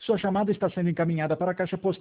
Sua chamada está sendo encaminhada para a caixa postal